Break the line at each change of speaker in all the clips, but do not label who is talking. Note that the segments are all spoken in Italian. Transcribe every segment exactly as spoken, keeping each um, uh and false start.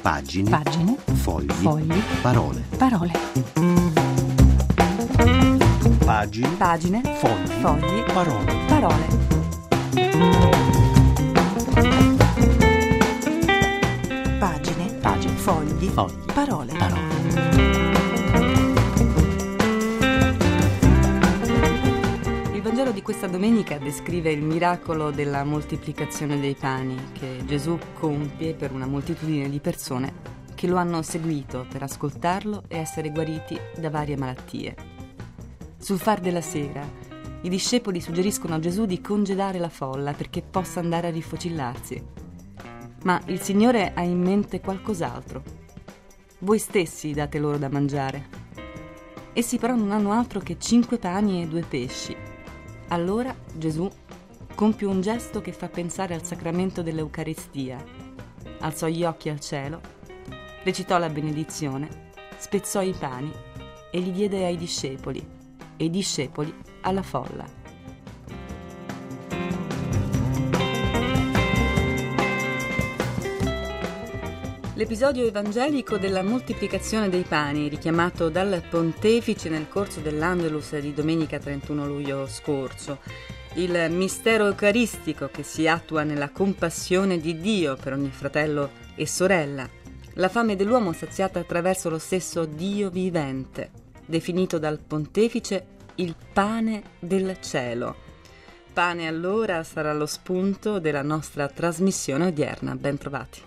Pagine.
Pagine.
Fogli.
Fogli.
Parole.
Parole.
Pagine.
Pagine.
Fogli.
Fogli.
Parole.
Parole. Pagine.
Pagine.
Fogli.
Fogli.
Parole.
Parole.
Il Vangelo di questa domenica descrive il miracolo della moltiplicazione dei pani che Gesù compie per una moltitudine di persone che lo hanno seguito per ascoltarlo e essere guariti da varie malattie. Sul far della sera, i discepoli suggeriscono a Gesù di congedare la folla perché possa andare a rifocillarsi. Ma il Signore ha in mente qualcos'altro. Voi stessi date loro da mangiare. Essi però non hanno altro che cinque pani e due pesci. Allora Gesù compie un gesto che fa pensare al sacramento dell'Eucaristia. Alzò gli occhi al cielo, recitò la benedizione, spezzò i pani e li diede ai discepoli, e i discepoli alla folla. L'episodio evangelico della moltiplicazione dei pani, richiamato dal pontefice nel corso dell'Angelus di domenica trentuno luglio scorso, il mistero eucaristico che si attua nella compassione di Dio per ogni fratello e sorella, la fame dell'uomo saziata attraverso lo stesso Dio vivente, definito dal pontefice il pane del cielo. Pane allora sarà lo spunto della nostra trasmissione odierna. Ben trovati.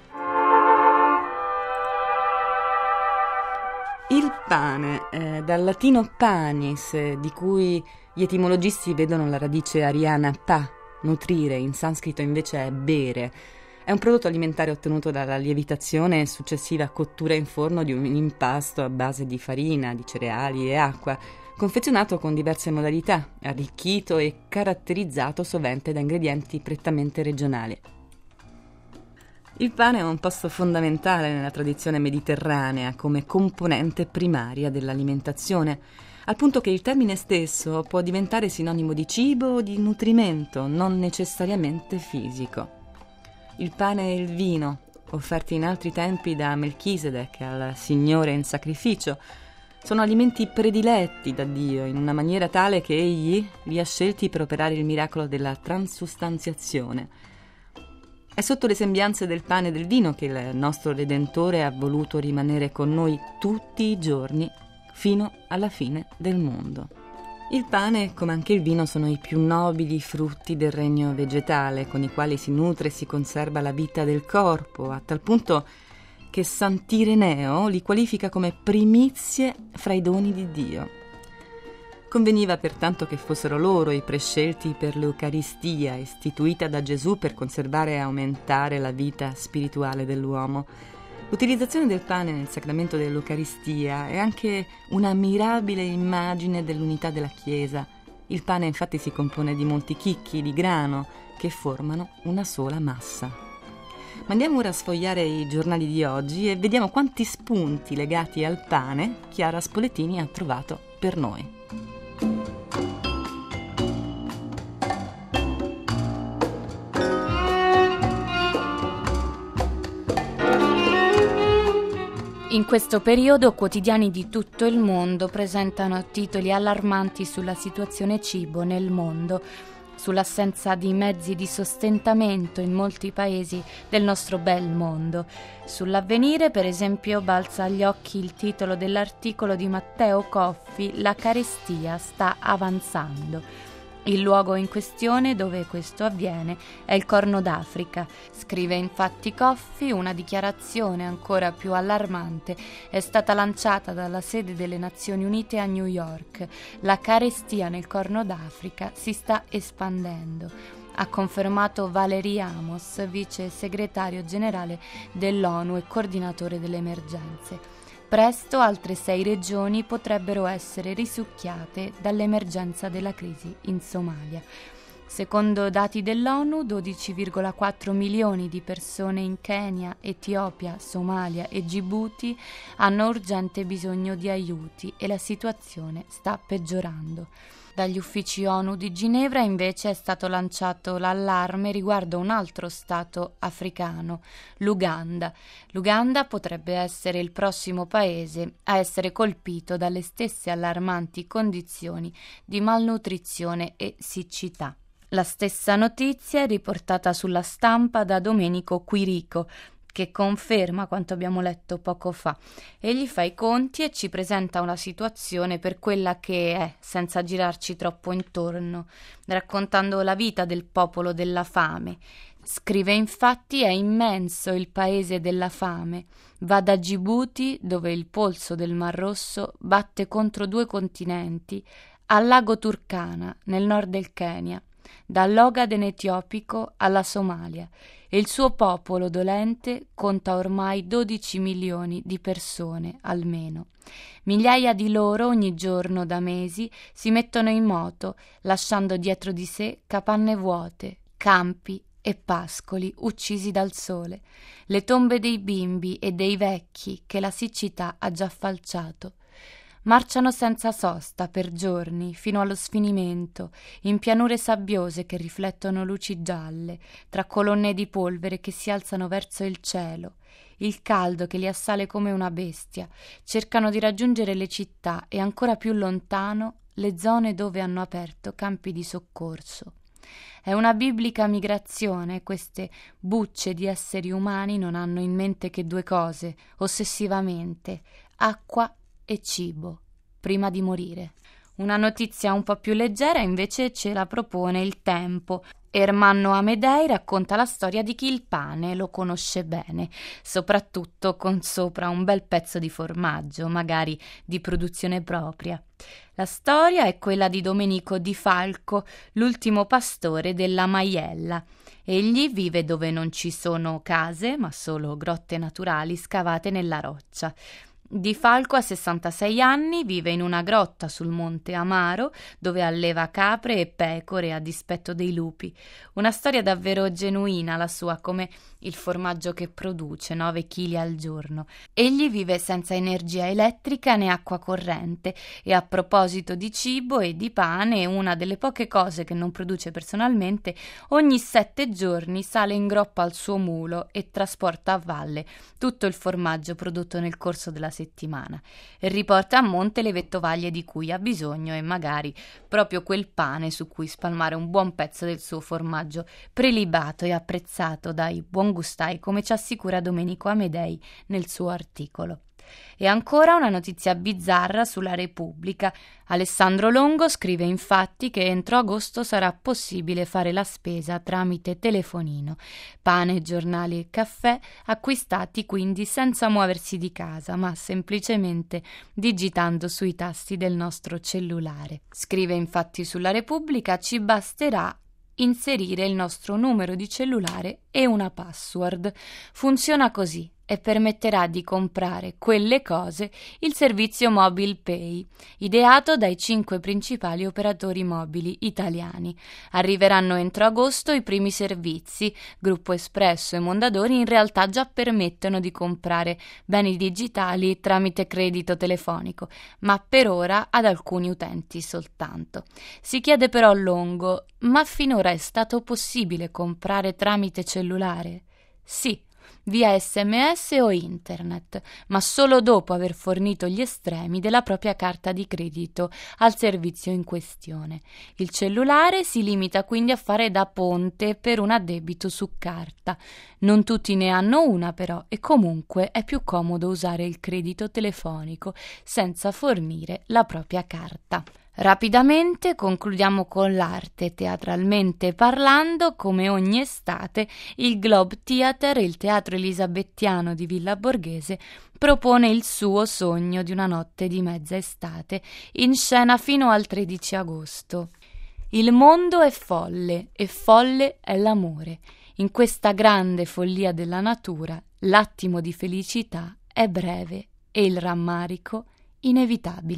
Il pane, eh, dal latino panis, eh, di cui gli etimologisti vedono la radice ariana pa, nutrire, in sanscrito invece è bere. È un prodotto alimentare ottenuto dalla lievitazione e successiva cottura in forno di un impasto a base di farina, di cereali e acqua, confezionato con diverse modalità, arricchito e caratterizzato sovente da ingredienti prettamente regionali. Il pane è un posto fondamentale nella tradizione mediterranea come componente primaria dell'alimentazione, al punto che il termine stesso può diventare sinonimo di cibo o di nutrimento, non necessariamente fisico. Il pane e il vino, offerti in altri tempi da Melchisedec al Signore in sacrificio, sono alimenti prediletti da Dio in una maniera tale che Egli li ha scelti per operare il miracolo della transustanziazione. È sotto le sembianze del pane e del vino che il nostro Redentore ha voluto rimanere con noi tutti i giorni fino alla fine del mondo. Il pane, come anche il vino, sono i più nobili frutti del regno vegetale, con i quali si nutre e si conserva la vita del corpo, a tal punto che Sant'Ireneo li qualifica come primizie fra i doni di Dio. Conveniva pertanto che fossero loro i prescelti per l'Eucaristia, istituita da Gesù per conservare e aumentare la vita spirituale dell'uomo. L'utilizzazione del pane nel sacramento dell'Eucaristia è anche una mirabile immagine dell'unità della Chiesa. Il pane infatti si compone di molti chicchi di grano che formano una sola massa. Ma andiamo ora a sfogliare i giornali di oggi e vediamo quanti spunti legati al pane Chiara Spoletini ha trovato per noi.
In questo periodo quotidiani di tutto il mondo presentano titoli allarmanti sulla situazione cibo nel mondo, sull'assenza di mezzi di sostentamento in molti paesi del nostro bel mondo. Sull'Avvenire, per esempio, balza agli occhi il titolo dell'articolo di Matteo Coffi «La carestia sta avanzando». Il luogo in questione dove questo avviene è il Corno d'Africa. Scrive infatti Coffi, una dichiarazione ancora più allarmante è stata lanciata dalla sede delle Nazioni Unite a New York. La carestia nel Corno d'Africa si sta espandendo. Ha confermato Valerie Amos, vice segretario generale dell'ONU e coordinatore delle emergenze. Presto altre sei regioni potrebbero essere risucchiate dall'emergenza della crisi in Somalia. Secondo dati dell'ONU, dodici virgola quattro milioni di persone in Kenya, Etiopia, Somalia e Gibuti hanno urgente bisogno di aiuti e la situazione sta peggiorando. Dagli uffici ONU di Ginevra invece è stato lanciato l'allarme riguardo un altro stato africano, l'Uganda. L'Uganda potrebbe essere il prossimo paese a essere colpito dalle stesse allarmanti condizioni di malnutrizione e siccità. La stessa notizia è riportata sulla stampa da Domenico Quirico, che conferma quanto abbiamo letto poco fa. Egli fa i conti e ci presenta una situazione per quella che è, senza girarci troppo intorno, raccontando la vita del popolo della fame. Scrive infatti: è immenso il paese della fame, va da Gibuti, dove il polso del Mar Rosso batte contro due continenti, al lago Turkana, nel nord del Kenya, dall'Ogaden etiopico alla Somalia, e il suo popolo dolente conta ormai dodici milioni di persone almeno. Migliaia di loro ogni giorno da mesi si mettono in moto, lasciando dietro di sé capanne vuote, campi e pascoli uccisi dal sole, le tombe dei bimbi e dei vecchi che la siccità ha già falciato. Marciano senza sosta per giorni fino allo sfinimento, in pianure sabbiose che riflettono luci gialle, tra colonne di polvere che si alzano verso il cielo. Il caldo che li assale come una bestia. Cercano di raggiungere le città e ancora più lontano le zone dove hanno aperto campi di soccorso. È una biblica migrazione. Queste bucce di esseri umani non hanno in mente che due cose, ossessivamente: acqua e cibo, prima di morire. Una notizia un po' più leggera invece ce la propone Il Tempo. Ermanno Amedei racconta la storia di chi il pane lo conosce bene, soprattutto con sopra un bel pezzo di formaggio, magari di produzione propria. La storia è quella di Domenico Di Falco, l'ultimo pastore della Maiella. Egli vive dove non ci sono case, ma solo grotte naturali scavate nella roccia. Di Falco ha sessantasei anni, vive in una grotta sul monte Amaro, dove alleva capre e pecore a dispetto dei lupi. Una storia davvero genuina la sua, come il formaggio che produce, nove chili al giorno. Egli vive senza energia elettrica né acqua corrente e, a proposito di cibo e di pane, una delle poche cose che non produce personalmente, ogni sette giorni sale in groppa al suo mulo e trasporta a valle tutto il formaggio prodotto nel corso della settimana e riporta a monte le vettovaglie di cui ha bisogno e magari proprio quel pane su cui spalmare un buon pezzo del suo formaggio prelibato e apprezzato dai buongustai, come ci assicura Domenico Amedei nel suo articolo. E ancora una notizia bizzarra sulla Repubblica. Alessandro Longo scrive infatti che entro agosto sarà possibile fare la spesa tramite telefonino, pane, giornali e caffè acquistati quindi senza muoversi di casa, ma semplicemente digitando sui tasti del nostro cellulare. Scrive infatti sulla Repubblica: ci basterà inserire il nostro numero di cellulare e una password. Funziona così e permetterà di comprare quelle cose il servizio Mobile Pay, ideato dai cinque principali operatori mobili italiani. Arriveranno entro agosto i primi servizi. Gruppo Espresso e Mondadori in realtà già permettono di comprare beni digitali tramite credito telefonico, ma per ora ad alcuni utenti soltanto. Si chiede però Longo: ma finora è stato possibile comprare tramite cellulare? Sì, via sms o internet, ma solo dopo aver fornito gli estremi della propria carta di credito al servizio in questione. Il cellulare si limita quindi a fare da ponte per un addebito su carta. Non tutti ne hanno una però, e comunque è più comodo usare il credito telefonico senza fornire la propria carta. Rapidamente concludiamo con l'arte. Teatralmente parlando, come ogni estate, il Globe Theatre, il teatro elisabettiano di Villa Borghese, propone il suo Sogno di una notte di mezza estate, in scena fino al tredici agosto. Il mondo è folle e folle è l'amore. In questa grande follia della natura, l'attimo di felicità è breve e il rammarico inevitabile.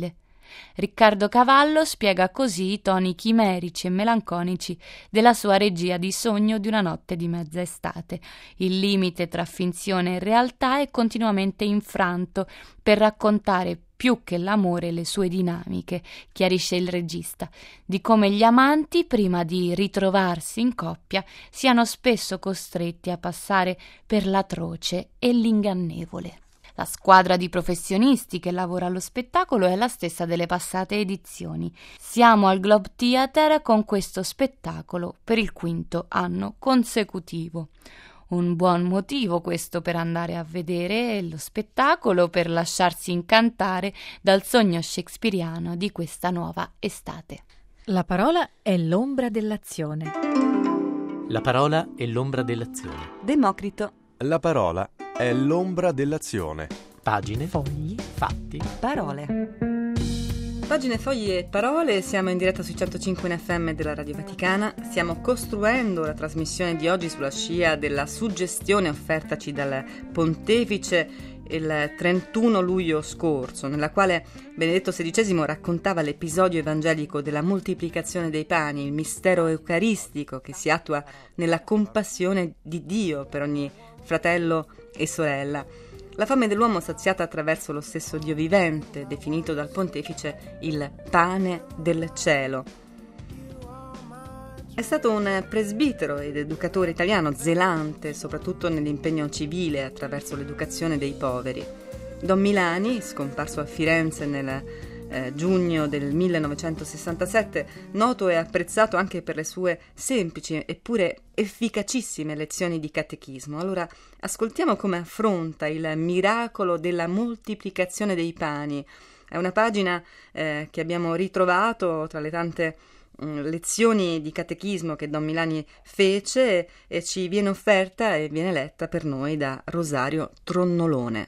Riccardo Cavallo spiega così i toni chimerici e melanconici della sua regia di Sogno di una notte di mezza estate. Il limite tra finzione e realtà è continuamente infranto per raccontare più che l'amore le sue dinamiche, chiarisce il regista, di come gli amanti, prima di ritrovarsi in coppia, siano spesso costretti a passare per l'atroce e l'ingannevole. La squadra di professionisti che lavora allo spettacolo è la stessa delle passate edizioni. Siamo al Globe Theatre con questo spettacolo per il quinto anno consecutivo. Un buon motivo questo per andare a vedere lo spettacolo, per lasciarsi incantare dal sogno shakespeariano di questa nuova estate.
La parola è l'ombra dell'azione.
La parola è l'ombra dell'azione.
Democrito.
La parola è l'ombra dell'azione.
Pagine, fogli, fatti,
Parole. Pagine, fogli e parole, siamo in diretta sui centocinque in F M della Radio Vaticana. Stiamo costruendo la trasmissione di oggi sulla scia della suggestione offertaci dal Pontefice il trentuno luglio scorso, nella quale Benedetto sedicesimo raccontava l'episodio evangelico della moltiplicazione dei pani, il mistero eucaristico che si attua nella compassione di Dio per ogni fratello e sorella. La fame dell'uomo saziata attraverso lo stesso Dio vivente, definito dal Pontefice il pane del cielo. È stato un presbitero ed educatore italiano zelante, soprattutto nell'impegno civile attraverso l'educazione dei poveri. Don Milani, scomparso a Firenze nel eh, giugno del millenovecentosessantasette, noto e apprezzato anche per le sue semplici eppure efficacissime lezioni di catechismo. Allora ascoltiamo come affronta il miracolo della moltiplicazione dei pani. È una pagina eh, che abbiamo ritrovato tra le tante mh, lezioni di catechismo che Don Milani fece e ci viene offerta e viene letta per noi da Rosario Tronnolone.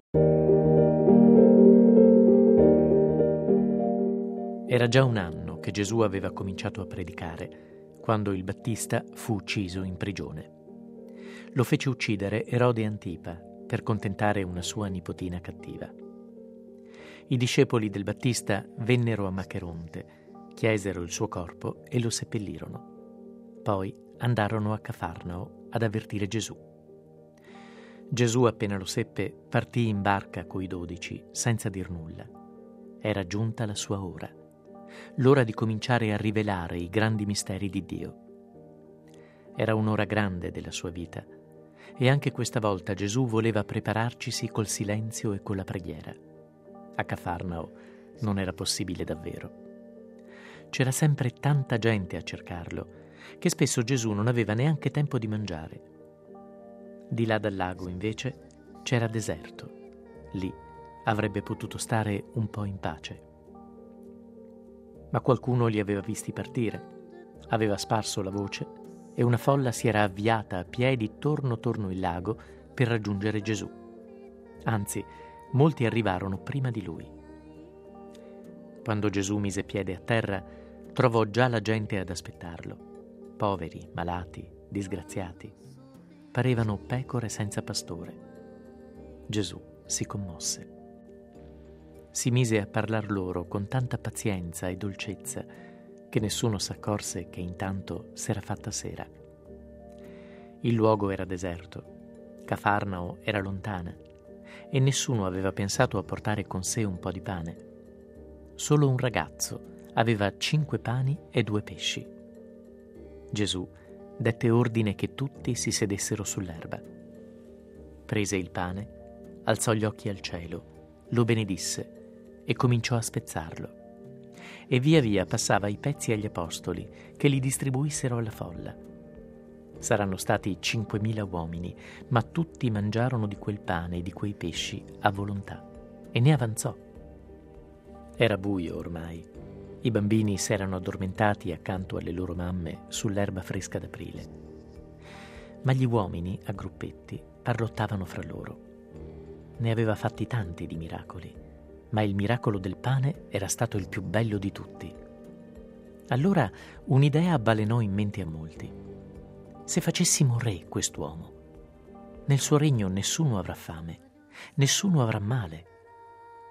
Era già un anno che Gesù aveva cominciato a predicare, quando il Battista fu ucciso in prigione. Lo fece uccidere Erode Antipa per contentare una sua nipotina cattiva. I discepoli del Battista vennero a Macheronte, chiesero il suo corpo e lo seppellirono. Poi andarono a Cafarnao ad avvertire Gesù. Gesù, appena lo seppe, partì in barca coi dodici, senza dir nulla. Era giunta la sua ora, l'ora di cominciare a rivelare i grandi misteri di Dio. Era un'ora grande della sua vita, e anche questa volta Gesù voleva prepararcisi col silenzio e con la preghiera. A Cafarnao non era possibile davvero. C'era sempre tanta gente a cercarlo, che spesso Gesù non aveva neanche tempo di mangiare. Di là dal lago, invece, c'era deserto. Lì avrebbe potuto stare un po' in pace. Ma qualcuno li aveva visti partire, aveva sparso la voce e una folla si era avviata a piedi torno torno il lago per raggiungere Gesù. Anzi, molti arrivarono prima di lui. Quando Gesù mise piede a terra, trovò già la gente ad aspettarlo. Poveri, malati, disgraziati. Parevano pecore senza pastore. Gesù si commosse. Si mise a parlar loro con tanta pazienza e dolcezza che nessuno s'accorse che intanto s'era fatta sera. Il luogo era deserto, Cafarnao era lontana e nessuno aveva pensato a portare con sé un po' di pane. Solo un ragazzo aveva cinque pani e due pesci. Gesù dette ordine che tutti si sedessero sull'erba. Prese il pane, alzò gli occhi al cielo, lo benedisse e cominciò a spezzarlo. E via via passava i pezzi agli apostoli, che li distribuissero alla folla. Saranno stati cinquemila uomini, ma tutti mangiarono di quel pane e di quei pesci a volontà, e ne avanzò. Era buio ormai. I bambini s'erano addormentati accanto alle loro mamme sull'erba fresca d'aprile. Ma gli uomini, a gruppetti, parlottavano fra loro. Ne aveva fatti tanti di miracoli, ma il miracolo del pane era stato il più bello di tutti. Allora un'idea avvalenò in mente a molti. Se facessimo re quest'uomo, nel suo regno nessuno avrà fame, nessuno avrà male.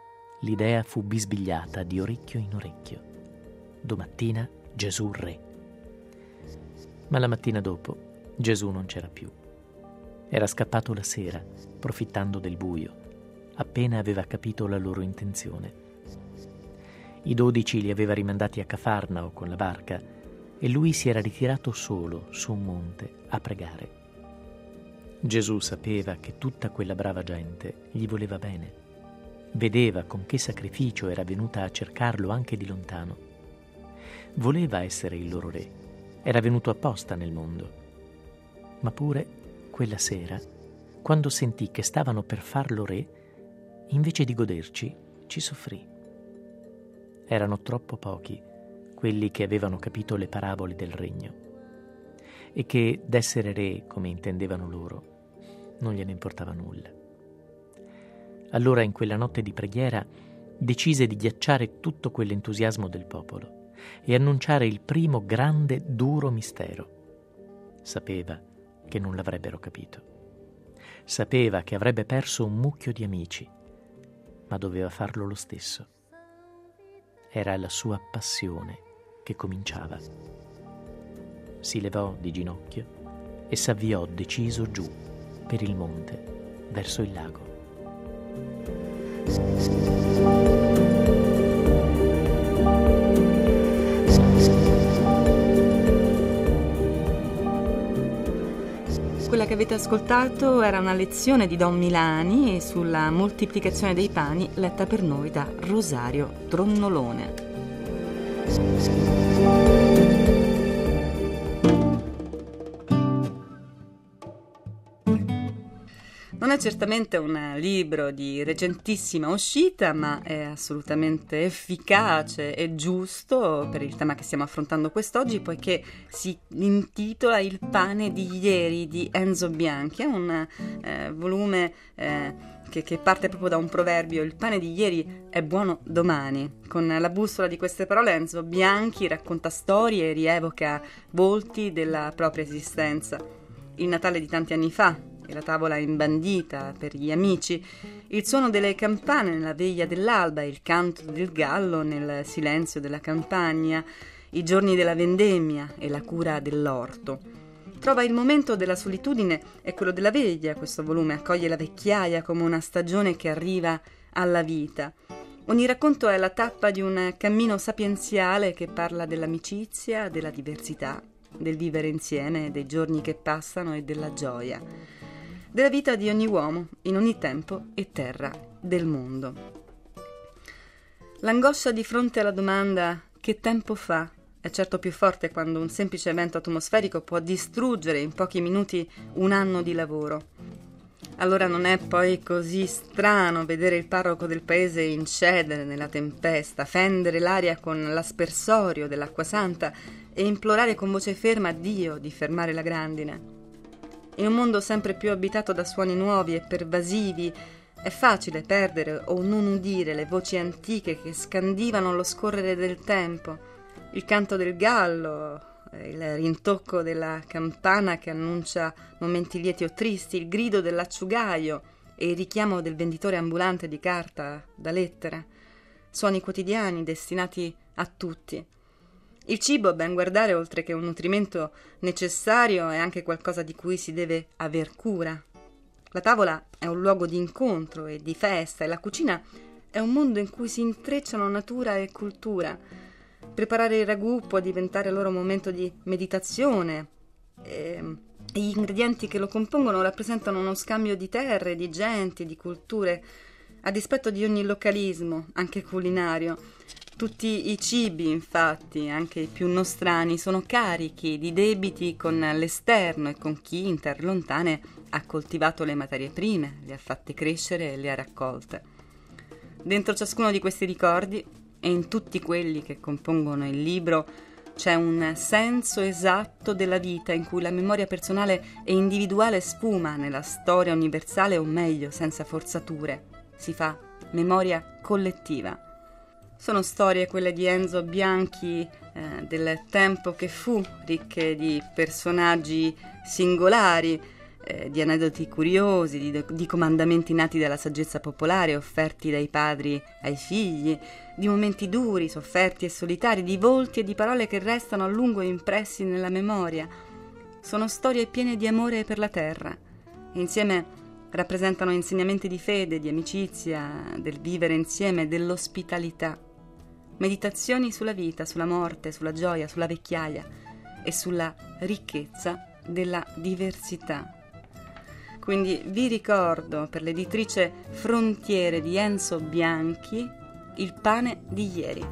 l'idea fu bisbigliata di orecchio in orecchio. Domattina Gesù re. Ma la mattina dopo Gesù non c'era più. Era scappato la sera, profittando del buio, appena aveva capito la loro intenzione. I dodici li aveva rimandati a Cafarnao con la barca e lui si era ritirato solo su un monte a pregare. Gesù sapeva che tutta quella brava gente gli voleva bene. Vedeva con che sacrificio era venuta a cercarlo anche di lontano. Voleva essere il loro re. Era venuto apposta nel mondo. Ma pure, quella sera, quando sentì che stavano per farlo re, invece di goderci, ci soffrì. Erano troppo pochi quelli che avevano capito le parabole del regno e che d'essere re, come intendevano loro, non gliene importava nulla. Allora, in quella notte di preghiera, decise di ghiacciare tutto quell'entusiasmo del popolo e annunciare il primo grande, duro mistero. Sapeva che non l'avrebbero capito. Sapeva che avrebbe perso un mucchio di amici, ma doveva farlo lo stesso. Era la sua passione che cominciava. Si levò di ginocchio e s'avviò deciso giù per il monte, verso il lago.
Quella che avete ascoltato era una lezione di Don Milani sulla moltiplicazione dei pani, letta per noi da Rosario Tronnolone. Non è certamente un libro di recentissima uscita, ma è assolutamente efficace e giusto per il tema che stiamo affrontando quest'oggi, poiché si intitola Il pane di ieri di Enzo Bianchi. È un eh, volume eh, che, che parte proprio da un proverbio: il pane di ieri è buono domani. Con la bussola di queste parole Enzo Bianchi racconta storie e rievoca volti della propria esistenza. Il Natale di tanti anni fa e la tavola imbandita per gli amici, il suono delle campane nella veglia dell'alba, il canto del gallo nel silenzio della campagna, i giorni della vendemmia e la cura dell'orto. Trova il momento della solitudine e quello della veglia. Questo volume accoglie la vecchiaia come una stagione che arriva alla vita. Ogni racconto è la tappa di un cammino sapienziale che parla dell'amicizia, della diversità, del vivere insieme, dei giorni che passano e della gioia, della vita di ogni uomo, in ogni tempo e terra del mondo. L'angoscia di fronte alla domanda «che tempo fa?» è certo più forte quando un semplice evento atmosferico può distruggere in pochi minuti un anno di lavoro. Allora non è poi così strano vedere il parroco del paese incedere nella tempesta, fendere l'aria con l'aspersorio dell'acqua santa e implorare con voce ferma Dio di fermare la grandine. In un mondo sempre più abitato da suoni nuovi e pervasivi, è facile perdere o non udire le voci antiche che scandivano lo scorrere del tempo, il canto del gallo, il rintocco della campana che annuncia momenti lieti o tristi, il grido dell'acciugaio e il richiamo del venditore ambulante di carta da lettera, suoni quotidiani destinati a tutti. Il cibo, a ben guardare, oltre che un nutrimento necessario, è anche qualcosa di cui si deve aver cura. La tavola è un luogo di incontro e di festa e la cucina è un mondo in cui si intrecciano natura e cultura. Preparare il ragù può diventare loro momento di meditazione e gli ingredienti che lo compongono rappresentano uno scambio di terre, di genti, di culture, a dispetto di ogni localismo, anche culinario. Tutti i cibi, infatti, anche i più nostrani, sono carichi di debiti con l'esterno e con chi, in terre lontane, ha coltivato le materie prime, le ha fatte crescere e le ha raccolte. Dentro ciascuno di questi ricordi, e in tutti quelli che compongono il libro, c'è un senso esatto della vita in cui la memoria personale e individuale sfuma nella storia universale, o meglio, senza forzature. Si fa memoria collettiva. Sono storie, quelle di Enzo Bianchi, eh, del tempo che fu, ricche di personaggi singolari, eh, di aneddoti curiosi, di, di comandamenti nati dalla saggezza popolare offerti dai padri ai figli, di momenti duri, sofferti e solitari, di volti e di parole che restano a lungo impressi nella memoria. Sono storie piene di amore per la terra e insieme rappresentano insegnamenti di fede, di amicizia, del vivere insieme, dell'ospitalità. Meditazioni sulla vita, sulla morte, sulla gioia, sulla vecchiaia e sulla ricchezza della diversità. Quindi vi ricordo per l'editrice Frontiere di Enzo Bianchi Il pane di ieri.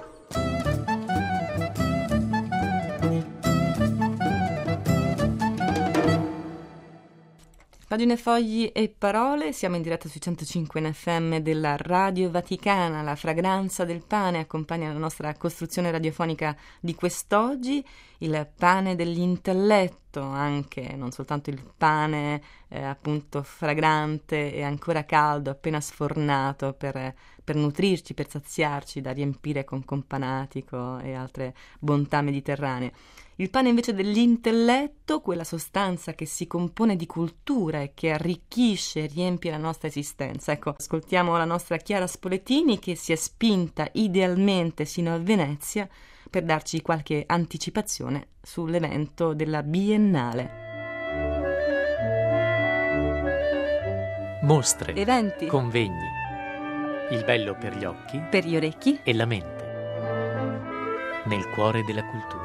Pagine, fogli e parole, siamo in diretta sui centocinque in effe emme della Radio Vaticana. La fragranza del pane accompagna la nostra costruzione radiofonica di quest'oggi, il pane dell'intelletto, anche non soltanto il pane eh, appunto fragrante e ancora caldo, appena sfornato per, per nutrirci, per saziarci, da riempire con companatico e altre bontà mediterranee. Il pane invece dell'intelletto, quella sostanza che si compone di cultura e che arricchisce e riempie la nostra esistenza. Ecco, ascoltiamo la nostra Chiara Spoletini che si è spinta idealmente sino a Venezia per darci qualche anticipazione sull'evento della Biennale.
Mostre,
eventi,
convegni, il bello per gli occhi,
per gli orecchi
e la mente, nel cuore della cultura.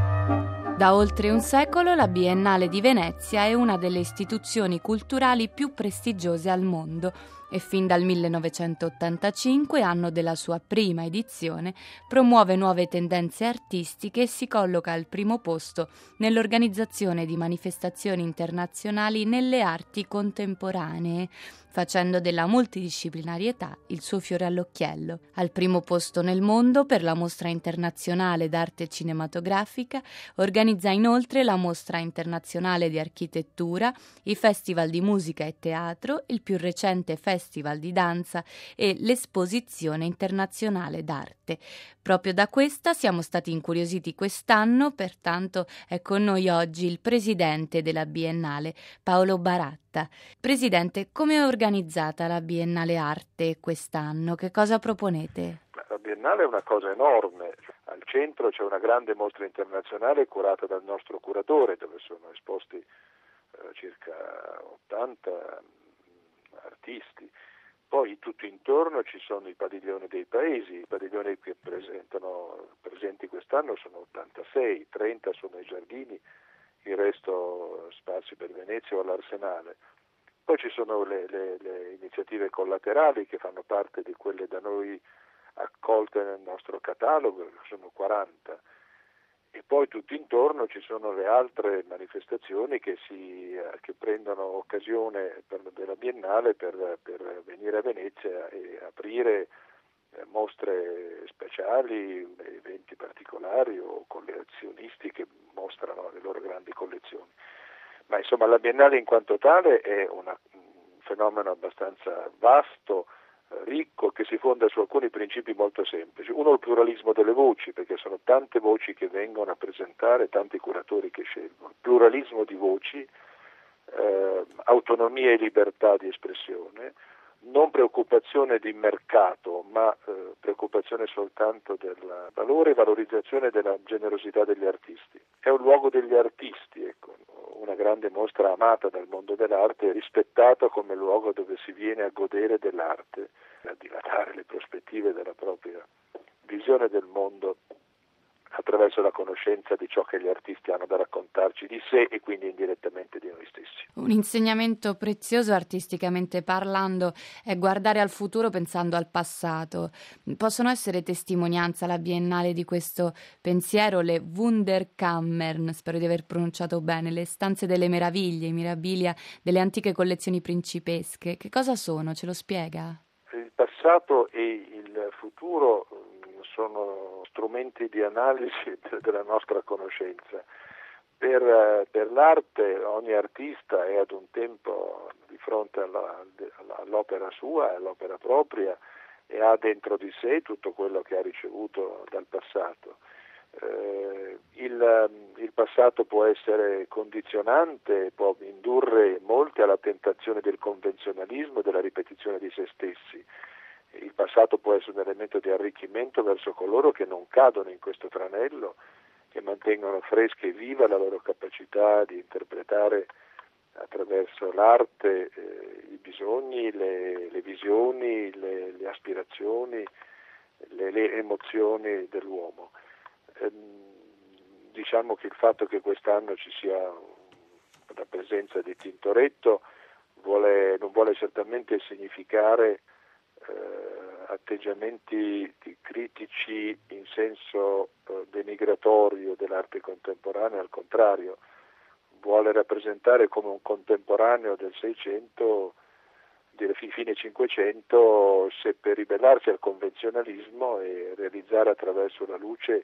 Da oltre un secolo la Biennale di Venezia è una delle istituzioni culturali più prestigiose al mondo e fin dal millenovecentottantacinque, anno della sua prima edizione, promuove nuove tendenze artistiche e si colloca al primo posto nell'organizzazione di manifestazioni internazionali nelle arti contemporanee, facendo della multidisciplinarietà il suo fiore all'occhiello. Al primo posto nel mondo per la Mostra Internazionale d'Arte Cinematografica, organizza inoltre la Mostra Internazionale di Architettura, i Festival di Musica e Teatro, il più recente Festival di Danza e l'Esposizione Internazionale d'Arte. Proprio da questa siamo stati incuriositi quest'anno, pertanto è con noi oggi il presidente della Biennale, Paolo Baratta. Presidente, come è organizzata la Biennale Arte quest'anno? Che cosa proponete?
La Biennale è una cosa enorme. Al centro c'è una grande mostra internazionale curata dal nostro curatore, dove sono esposti eh, circa ottanta artisti. Poi tutto intorno ci sono i padiglioni dei paesi, i padiglioni che presentano, presenti quest'anno sono ottantasei, trenta sono i giardini, il resto sparsi per Venezia o all'Arsenale. Poi ci sono le, le, le iniziative collaterali che fanno parte di quelle da noi accolte nel nostro catalogo, sono quaranta. E poi tutto intorno ci sono le altre manifestazioni che, si, che prendono occasione per, della Biennale per, per venire a Venezia e aprire eh, mostre speciali, eventi particolari o collezionisti che mostrano le loro grandi collezioni. Ma insomma la Biennale in quanto tale è una, un fenomeno abbastanza vasto, ricco, che si fonda su alcuni principi molto semplici. Uno, il pluralismo delle voci, perché sono tante voci che vengono a presentare, tanti curatori che scelgono. Pluralismo di voci, eh, autonomia e libertà di espressione, non preoccupazione di mercato, ma eh, preoccupazione soltanto del valore e valorizzazione della generosità degli artisti. È un luogo degli artisti, ecco, una grande mostra amata dal mondo dell'arte e rispettata come luogo dove si viene a godere dell'arte, a dilatare le prospettive della propria visione del mondo attraverso la conoscenza di ciò che gli artisti hanno da raccontarci di sé e quindi indirettamente di noi stessi.
Un insegnamento prezioso artisticamente parlando è guardare al futuro pensando al passato. Possono essere testimonianza alla Biennale di questo pensiero le Wunderkammern, spero di aver pronunciato bene, le stanze delle meraviglie, i mirabilia delle antiche collezioni principesche. Che cosa sono? Ce lo spiega?
Il passato e il futuro sono strumenti di analisi della nostra conoscenza. Per, per l'arte ogni artista è ad un tempo di fronte alla, all'opera sua, all'opera propria, e ha dentro di sé tutto quello che ha ricevuto dal passato. Eh, il, il passato può essere condizionante, può indurre molti alla tentazione del convenzionalismo e della ripetizione di se stessi. Il passato può essere un elemento di arricchimento verso coloro che non cadono in questo tranello, che mantengono fresca e viva la loro capacità di interpretare attraverso l'arte eh, i bisogni, le, le visioni, le, le aspirazioni, le, le emozioni dell'uomo. Ehm, diciamo che il fatto che quest'anno ci sia la presenza di Tintoretto vuole, non vuole certamente significare eh, atteggiamenti critici in senso eh, denigratorio dell'arte contemporanea, al contrario, vuole rappresentare come un contemporaneo del Seicento, di fine Cinquecento, seppe ribellarsi al convenzionalismo e realizzare attraverso la luce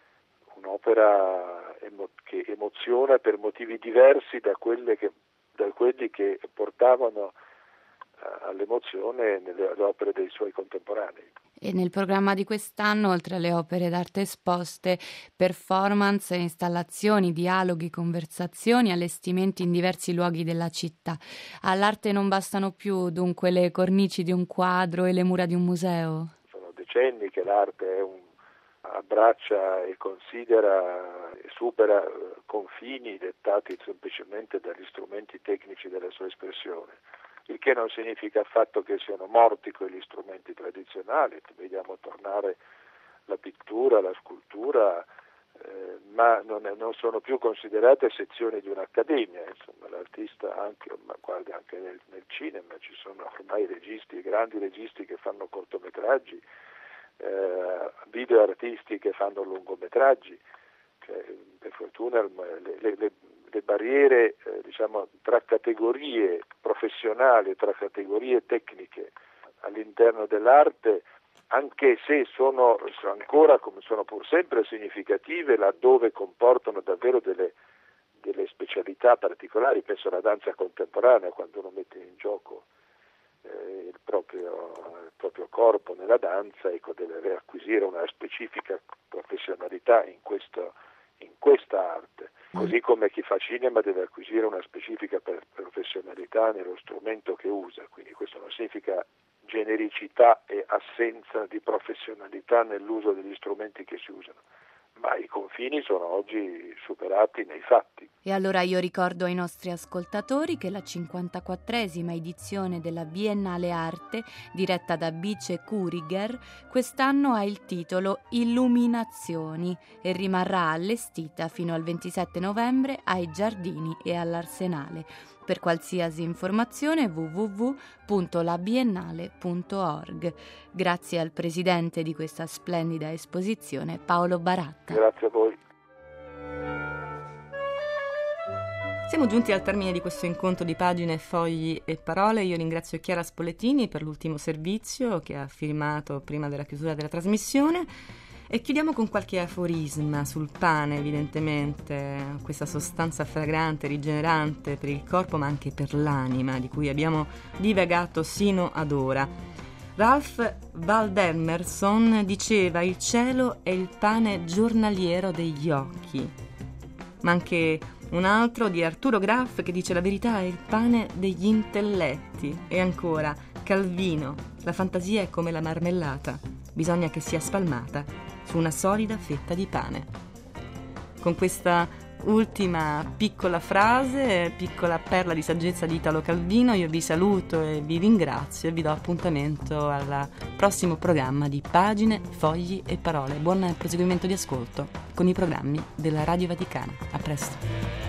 un'opera emo- che emoziona per motivi diversi da, quelle che, da quelli che portavano uh, all'emozione nelle opere dei suoi contemporanei.
E nel programma di quest'anno, oltre alle opere d'arte esposte, performance, installazioni, dialoghi, conversazioni, allestimenti in diversi luoghi della città. All'arte non bastano più dunque le cornici di un quadro e le mura di un museo?
Sono decenni che l'arte è un, abbraccia e considera e supera confini dettati semplicemente dagli strumenti tecnici della sua espressione. Il che non significa affatto che siano morti quegli strumenti tradizionali, vediamo tornare la pittura, la scultura, eh, ma non, è, non sono più considerate sezioni di un'accademia. Insomma, l'artista, anche, ma guardi, anche nel, nel cinema ci sono ormai registi, grandi registi che fanno cortometraggi, eh, video artisti che fanno lungometraggi. Cioè, per fortuna le, le, le le barriere eh, diciamo tra categorie professionali, tra categorie tecniche all'interno dell'arte, anche se sono ancora, come sono pur sempre significative, laddove comportano davvero delle, delle specialità particolari. Penso alla danza contemporanea, quando uno mette in gioco eh, il, proprio, il proprio corpo nella danza, ecco, deve acquisire una specifica professionalità in questo in questa arte, così come chi fa cinema deve acquisire una specifica professionalità nello strumento che usa, quindi questo non significa genericità e assenza di professionalità nell'uso degli strumenti che si usano, ma i confini sono oggi superati nei fatti.
E allora io ricordo ai nostri ascoltatori che la cinquantaquattresima edizione della Biennale Arte, diretta da Bice Kuriger, quest'anno ha il titolo Illuminazioni e rimarrà allestita fino al ventisette novembre ai Giardini e all'Arsenale. Per qualsiasi informazione w w w punto la biennale punto org. Grazie al presidente di questa splendida esposizione, Paolo Baratta.
Grazie a voi.
Siamo giunti al termine di questo incontro di pagine, fogli e parole. Io ringrazio Chiara Spolletini per l'ultimo servizio che ha firmato prima della chiusura della trasmissione. E chiudiamo con qualche aforisma sul pane, evidentemente, questa sostanza fragrante, rigenerante per il corpo ma anche per l'anima, di cui abbiamo divagato sino ad ora. Ralph Waldo diceva: il cielo è il pane giornaliero degli occhi. Ma anche un altro di Arturo Graff che dice: la verità è il pane degli intelletti. E ancora Calvino: la fantasia è come la marmellata, bisogna che sia spalmata su una solida fetta di pane. Con questa ultima piccola frase, piccola perla di saggezza di Italo Calvino, io vi saluto e vi ringrazio e vi do appuntamento al prossimo programma di Pagine, Fogli e Parole. Buon proseguimento di ascolto con i programmi della Radio Vaticana. A presto.